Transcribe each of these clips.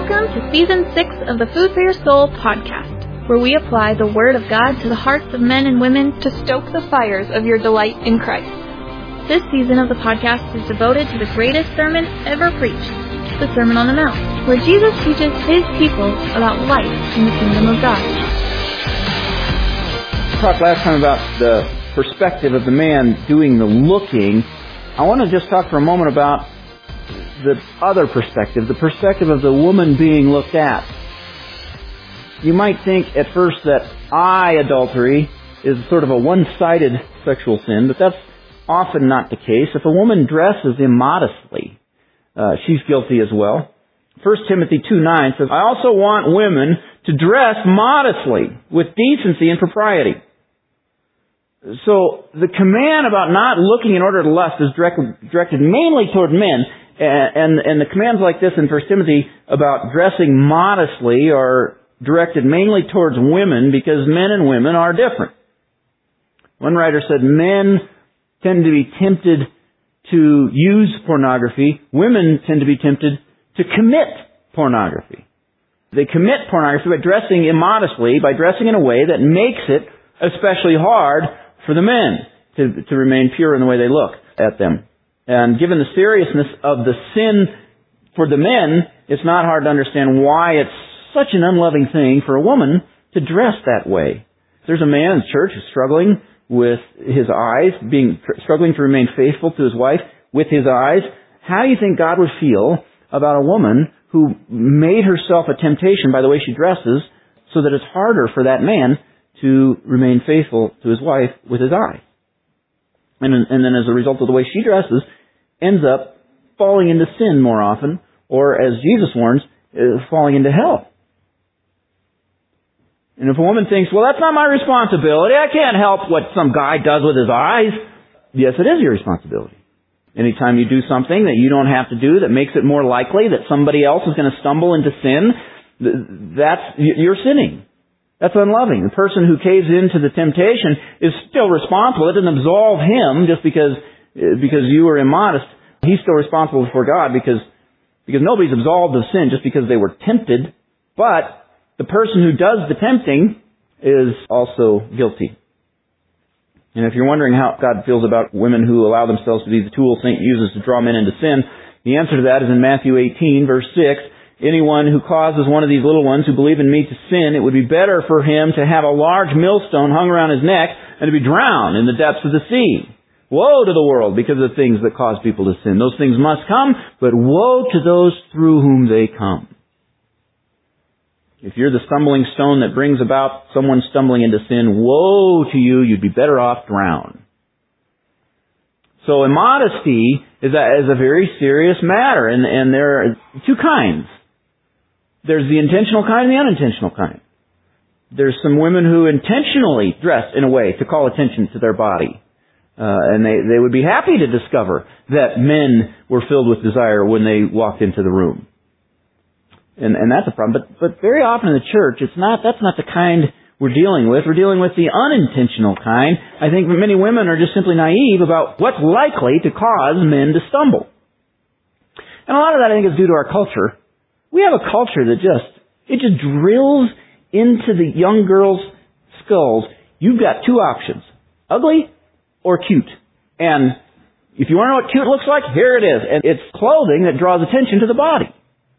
Welcome to Season 6 of the Food for Your Soul podcast, where we apply the Word of God to the hearts of men and women to stoke the fires of your delight in Christ. This season of the podcast is devoted to the greatest sermon ever preached, the Sermon on the Mount, where Jesus teaches His people about life in the kingdom of God. We talked last time about the perspective of the man doing the looking. I want to just talk for a moment about the other perspective, the perspective of the woman being looked at. You might think at first that eye adultery is sort of a one-sided sexual sin, but that's often not the case. If a woman dresses immodestly, she's guilty as well. 1 Timothy 2:9 says, I also want women to dress modestly with decency and propriety. So the command about not looking in order to lust is directed mainly toward men. And the commands like this in 1 Timothy about dressing modestly are directed mainly towards women because men and women are different. One writer said men tend to be tempted to use pornography. Women tend to be tempted to commit pornography. They commit pornography by dressing immodestly, by dressing in a way that makes it especially hard for the men to remain pure in the way they look at them. And given the seriousness of the sin for the men, it's not hard to understand why it's such an unloving thing for a woman to dress that way. There's a man in the church who's struggling with his eyes, struggling to remain faithful to his wife with his eyes. How do you think God would feel about a woman who made herself a temptation by the way she dresses so that it's harder for that man to remain faithful to his wife with his eye? And then as a result of the way she dresses, ends up falling into sin more often, or as Jesus warns, falling into hell. And if a woman thinks, well, that's not my responsibility, I can't help what some guy does with his eyes. Yes, it is your responsibility. Anytime you do something that you don't have to do that makes it more likely that somebody else is going to stumble into sin, you're sinning. That's unloving. The person who caves into the temptation is still responsible. It doesn't absolve him just because you were immodest. He's still responsible before God because nobody's absolved of sin just because they were tempted. But the person who does the tempting is also guilty. And if you're wondering how God feels about women who allow themselves to be the tool Satan uses to draw men into sin, the answer to that is in Matthew 18, verse 6. Anyone who causes one of these little ones who believe in me to sin, it would be better for him to have a large millstone hung around his neck and to be drowned in the depths of the sea. Woe to the world because of the things that cause people to sin. Those things must come, but woe to those through whom they come. If you're the stumbling stone that brings about someone stumbling into sin, woe to you, you'd be better off drowned. So immodesty is a very serious matter, and there are two kinds. There's the intentional kind and the unintentional kind. There's some women who intentionally dress in a way to call attention to their body. And they would be happy to discover that men were filled with desire when they walked into the room. And that's a problem. But very often in the church, that's not the kind we're dealing with. We're dealing with the unintentional kind. I think many women are just simply naive about what's likely to cause men to stumble. And a lot of that I think is due to our culture. We have a culture that just drills into the young girls' skulls. You've got two options. Ugly or cute. And if you want to know what cute looks like, here it is. And it's clothing that draws attention to the body.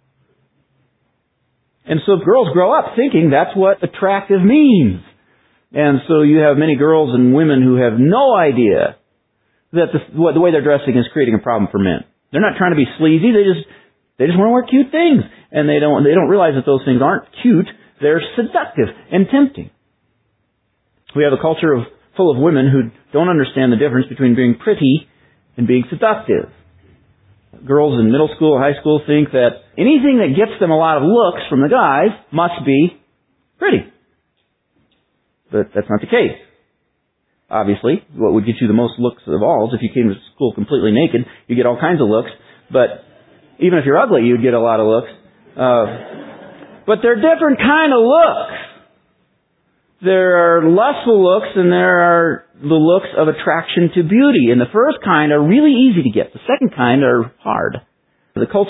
And so girls grow up thinking that's what attractive means. And so you have many girls and women who have no idea that the way they're dressing is creating a problem for men. They're not trying to be sleazy. They just want to wear cute things. And they don't realize that those things aren't cute. They're seductive and tempting. We have a culture full of women who don't understand the difference between being pretty and being seductive. Girls in middle school, high school think that anything that gets them a lot of looks from the guys must be pretty. But that's not the case. Obviously, what would get you the most looks of all is if you came to school completely naked, you get all kinds of looks. But even if you're ugly, you'd get a lot of looks. But they're different kind of looks. There are lustful looks and there are the looks of attraction to beauty. And the first kind are really easy to get. The second kind are hard. The culture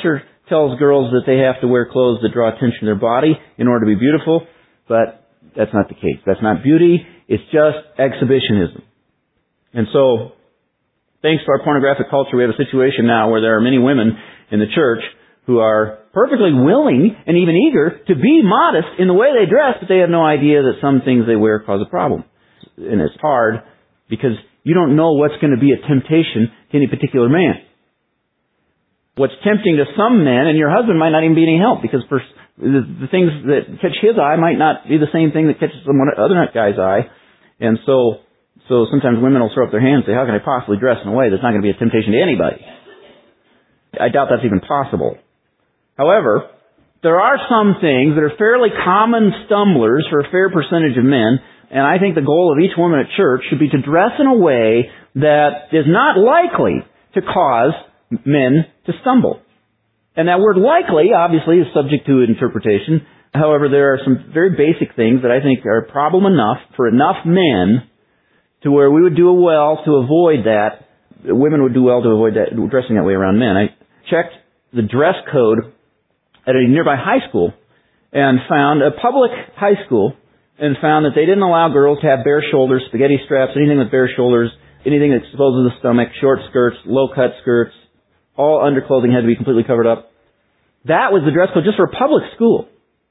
tells girls that they have to wear clothes that draw attention to their body in order to be beautiful, but that's not the case. That's not beauty. It's just exhibitionism. And so, thanks to our pornographic culture, we have a situation now where there are many women in the church who are perfectly willing and even eager to be modest in the way they dress, but they have no idea that some things they wear cause a problem. And it's hard because you don't know what's going to be a temptation to any particular man. What's tempting to some men and your husband might not even be any help, because the things that catch his eye might not be the same thing that catches some other guy's eye. And so sometimes women will throw up their hands and say, how can I possibly dress in a way that's not going to be a temptation to anybody? I doubt that's even possible. However, there are some things that are fairly common stumblers for a fair percentage of men, and I think the goal of each woman at church should be to dress in a way that is not likely to cause men to stumble. And that word likely, obviously, is subject to interpretation. However, there are some very basic things that I think are a problem enough for enough men to where we would do well to avoid that. Women would do well to avoid that, dressing that way around men. I checked the dress code at a nearby high school and found a public high school and found that they didn't allow girls to have bare shoulders, spaghetti straps, anything with bare shoulders, anything that exposes the stomach, short skirts, low-cut skirts. All underclothing had to be completely covered up. That was the dress code just for a public school.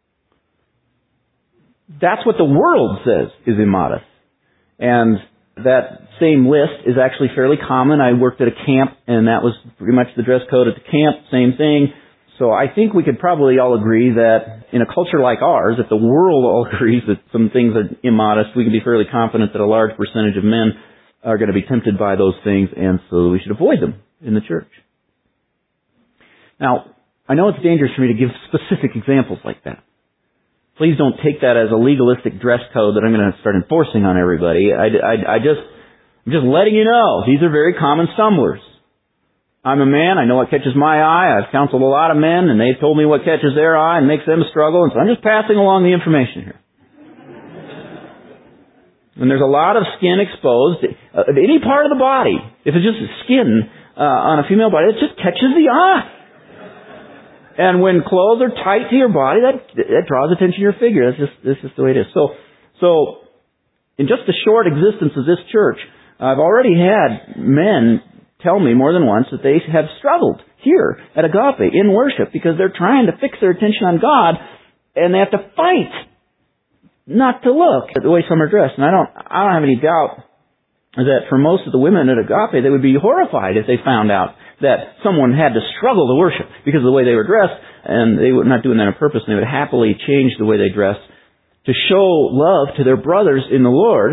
That's what the world says is immodest. And that same list is actually fairly common. I worked at a camp, and that was pretty much the dress code at the camp, same thing. So I think we could probably all agree that in a culture like ours, if the world all agrees that some things are immodest, we can be fairly confident that a large percentage of men are going to be tempted by those things, and so we should avoid them in the church. Now, I know it's dangerous for me to give specific examples like that. Please don't take that as a legalistic dress code that I'm going to start enforcing on everybody. I'm just letting you know, these are very common stumblers. I'm a man, I know what catches my eye, I've counseled a lot of men, and they've told me what catches their eye and makes them struggle, and so I'm just passing along the information here. And there's a lot of skin exposed, of any part of the body. If it's just skin on a female body, it just catches the eye. And when clothes are tight to your body, that draws attention to your figure. That's just the way it is. So, in just the short existence of this church, I've already had men tell me more than once that they have struggled here at Agape in worship because they're trying to fix their attention on God, and they have to fight not to look at the way some are dressed. And I don't have any doubt that for most of the women at Agape, they would be horrified if they found out that someone had to struggle to worship because of the way they were dressed, and they were not doing that on purpose, and they would happily change the way they dressed to show love to their brothers in the Lord.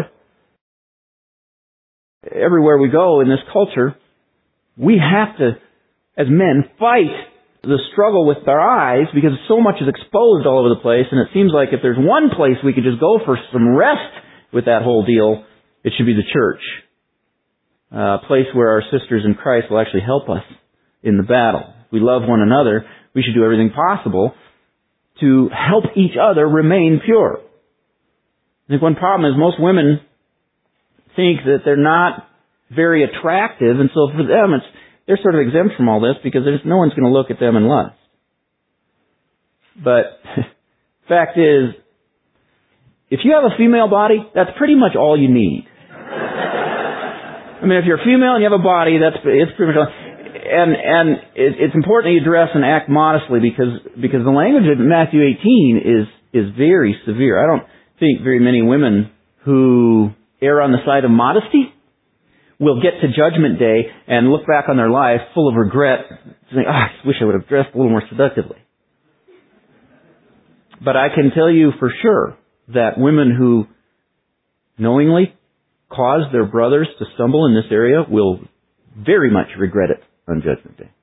Everywhere we go in this culture, we have to, as men, fight the struggle with our eyes because so much is exposed all over the place, and it seems like if there's one place we could just go for some rest with that whole deal, it should be the church. A place where our sisters in Christ will actually help us in the battle. If we love one another, we should do everything possible to help each other remain pure. I think one problem is most women think that they're not very attractive, and so for them they're sort of exempt from all this because no one's going to look at them in lust. But fact is, if you have a female body, that's pretty much all you need. I mean, if you're a female and you have a body, it's pretty much all. And it's important that you dress and act modestly because the language of Matthew 18 is very severe. I don't think very many women who err on the side of modesty will get to Judgment Day and look back on their life full of regret, saying, I wish I would have dressed a little more seductively. But I can tell you for sure that women who knowingly cause their brothers to stumble in this area will very much regret it on Judgment Day.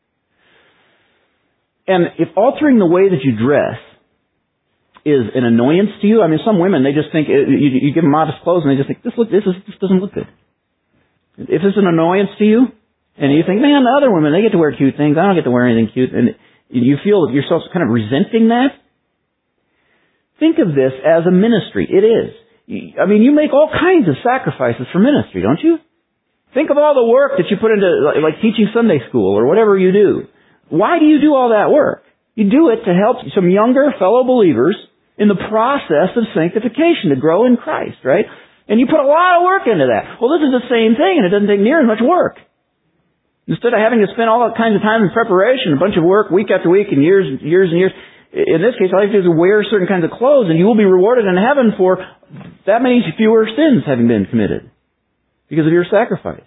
And if altering the way that you dress is an annoyance to you, I mean, some women, they just think, you give them modest clothes and they just think, this doesn't look good. If it's an annoyance to you, and you think, man, the other women, they get to wear cute things, I don't get to wear anything cute, and you feel yourself kind of resenting that, think of this as a ministry. It is. I mean, you make all kinds of sacrifices for ministry, don't you? Think of all the work that you put into, like teaching Sunday school or whatever you do. Why do you do all that work? You do it to help some younger fellow believers in the process of sanctification, to grow in Christ, right? And you put a lot of work into that. Well, this is the same thing, and it doesn't take near as much work. Instead of having to spend all that kinds of time in preparation, a bunch of work week after week and years and years, in this case, all you have to do is wear certain kinds of clothes, and you will be rewarded in heaven for that many fewer sins having been committed because of your sacrifice.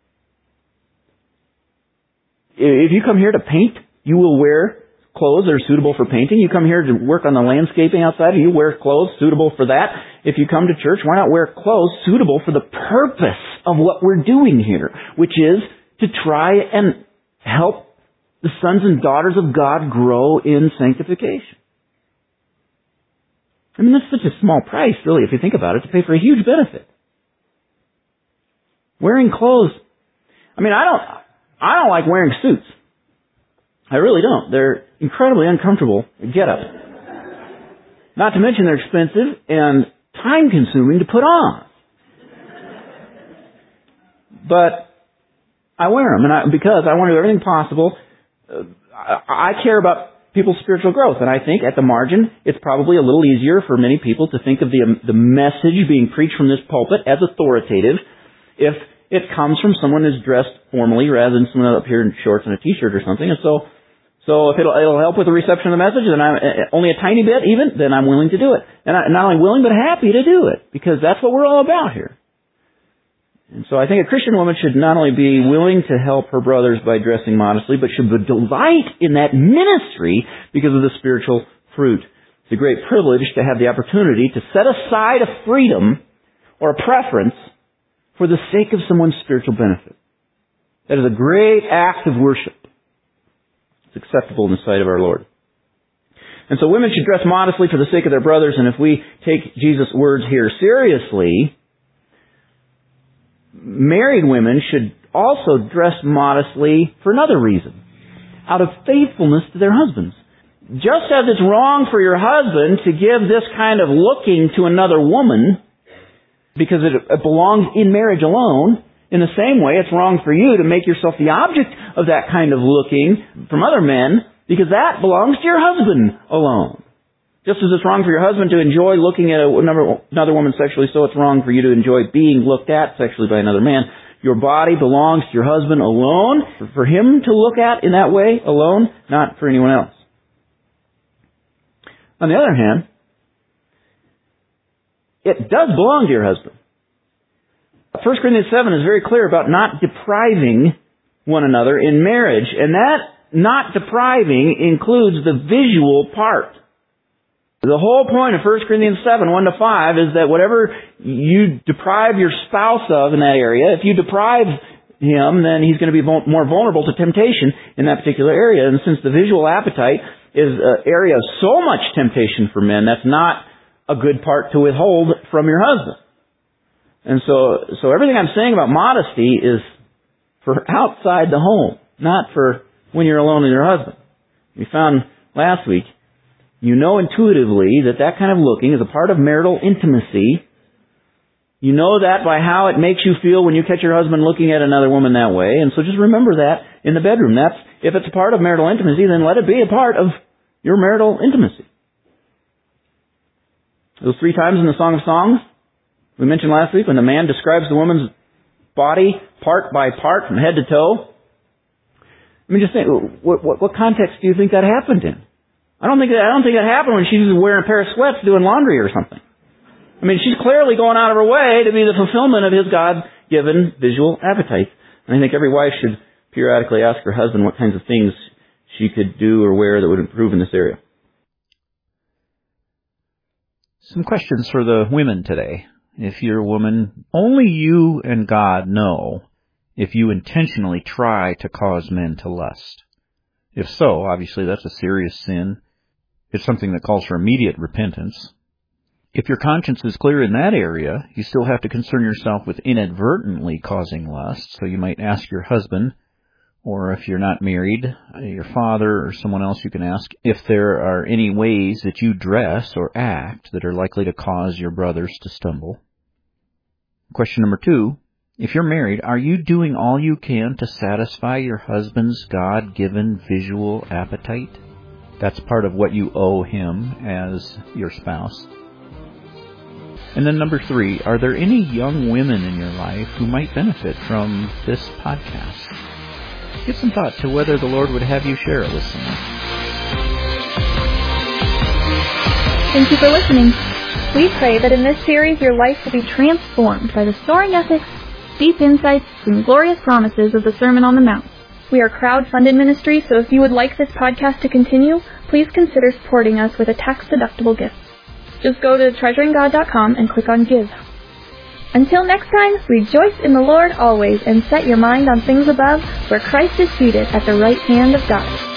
If you come here to paint, you will wear clothes that are suitable for painting. You come here to work on the landscaping outside, you wear clothes suitable for that. If you come to church, why not wear clothes suitable for the purpose of what we're doing here, which is to try and help the sons and daughters of God grow in sanctification. I mean, that's such a small price, really, if you think about it, to pay for a huge benefit. Wearing clothes. I mean, I don't like wearing suits. I really don't. They're incredibly uncomfortable get-up. Not to mention they're expensive and time-consuming to put on. But I wear them, because I want to do everything possible. I care about people's spiritual growth, and I think at the margin, it's probably a little easier for many people to think of the message being preached from this pulpit as authoritative if it comes from someone who's dressed formally rather than someone up here in shorts and a t-shirt or something. And so if it'll help with the reception of the message, and I'm only a tiny bit even, then I'm willing to do it. And I'm not only willing, but happy to do it, because that's what we're all about here. And so I think a Christian woman should not only be willing to help her brothers by dressing modestly, but should delight in that ministry because of the spiritual fruit. It's a great privilege to have the opportunity to set aside a freedom or a preference for the sake of someone's spiritual benefit. That is a great act of worship. It's acceptable in the sight of our Lord. And so women should dress modestly for the sake of their brothers, and if we take Jesus' words here seriously, married women should also dress modestly for another reason, out of faithfulness to their husbands. Just as it's wrong for your husband to give this kind of looking to another woman, because it belongs in marriage alone, in the same way it's wrong for you to make yourself the object of that kind of looking from other men, because that belongs to your husband alone. Just as it's wrong for your husband to enjoy looking at another woman sexually, so it's wrong for you to enjoy being looked at sexually by another man. Your body belongs to your husband alone, for him to look at in that way alone, not for anyone else. On the other hand, it does belong to your husband. 1 Corinthians 7 is very clear about not depriving one another in marriage, and that not depriving includes the visual part. The whole point of 1 Corinthians 7, 1-5, is that whatever you deprive your spouse of in that area, if you deprive him, then he's going to be more vulnerable to temptation in that particular area. And since the visual appetite is an area of so much temptation for men, that's not a good part to withhold from your husband. And so everything I'm saying about modesty is for outside the home, not for when you're alone with your husband. We found last week, you know intuitively that kind of looking is a part of marital intimacy. You know that by how it makes you feel when you catch your husband looking at another woman that way. And so just remember that in the bedroom. If it's a part of marital intimacy, then let it be a part of your marital intimacy. Those 3 times in the Song of Songs we mentioned last week, when the man describes the woman's body part by part from head to toe. I mean, just think, what context do you think that happened in? I don't think that happened when she was wearing a pair of sweats doing laundry or something. I mean, she's clearly going out of her way to be the fulfillment of his God-given visual appetite. And I think every wife should periodically ask her husband what kinds of things she could do or wear that would improve in this area. Some questions for the women today. If you're a woman, only you and God know if you intentionally try to cause men to lust. If so, obviously that's a serious sin. It's something that calls for immediate repentance. If your conscience is clear in that area, you still have to concern yourself with inadvertently causing lust. So you might ask your husband, or if you're not married, your father or someone else, you can ask if there are any ways that you dress or act that are likely to cause your brothers to stumble. Question number 2, If you're married, are you doing all you can to satisfy your husband's God-given visual appetite? That's part of what you owe him as your spouse. And then number 3, are there any young women in your life who might benefit from this podcast? Give some thought to whether the Lord would have you share it with someone. Thank you for listening. We pray that in this series your life will be transformed by the soaring ethics, deep insights, and glorious promises of the Sermon on the Mount. We are a crowd-funded ministry, so if you would like this podcast to continue, please consider supporting us with a tax-deductible gift. Just go to treasuringgod.com and click on Give. Until next time, rejoice in the Lord always and set your mind on things above, where Christ is seated at the right hand of God.